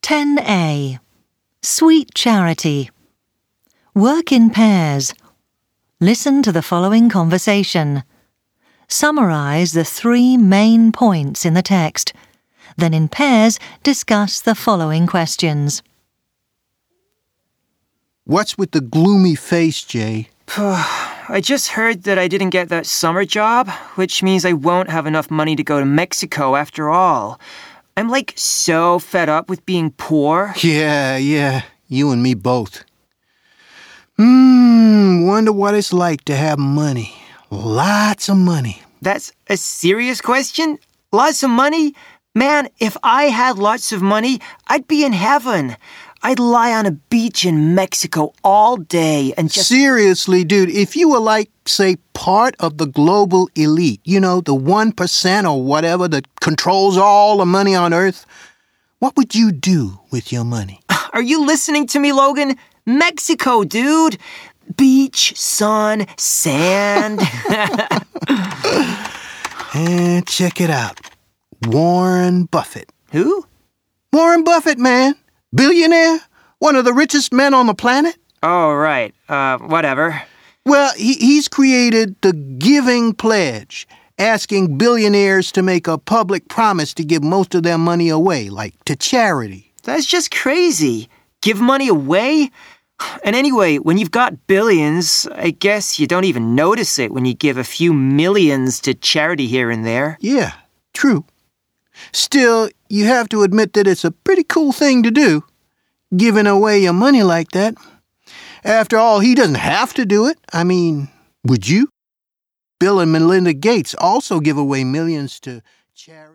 10A. Sweet charity. Work in pairs. Listen to the following conversation. Summarize the 3 main points in the text. Then in pairs, discuss the following questions. What's with the gloomy face, Jay? I just heard that I didn't get that summer job, which means I won't have enough money to go to Mexico after all. I'm so fed up with being poor. Yeah, you and me both. Wonder what it's like to have money. Lots of money. That's a serious question? Lots of money? Man, if I had lots of money, I'd be in heaven. I'd lie on a beach in Mexico all day and just... Seriously, dude, if you were say, part of the global elite, the 1% or whatever that controls all the money on Earth, what would you do with your money? Are you listening to me, Logan? Mexico, dude. Beach, sun, sand. And check it out. Warren Buffett. Who? Warren Buffett, man. Billionaire? One of the richest men on the planet? Oh, right. Whatever. Well, he's created the Giving Pledge, asking billionaires to make a public promise to give most of their money away, to charity. That's just crazy. Give money away? And anyway, when you've got billions, I guess you don't even notice it when you give a few millions to charity here and there. Yeah, true. Still, you have to admit that it's a pretty cool thing to do, giving away your money like that. After all, he doesn't have to do it. I mean, would you? Bill and Melinda Gates also give away millions to charity.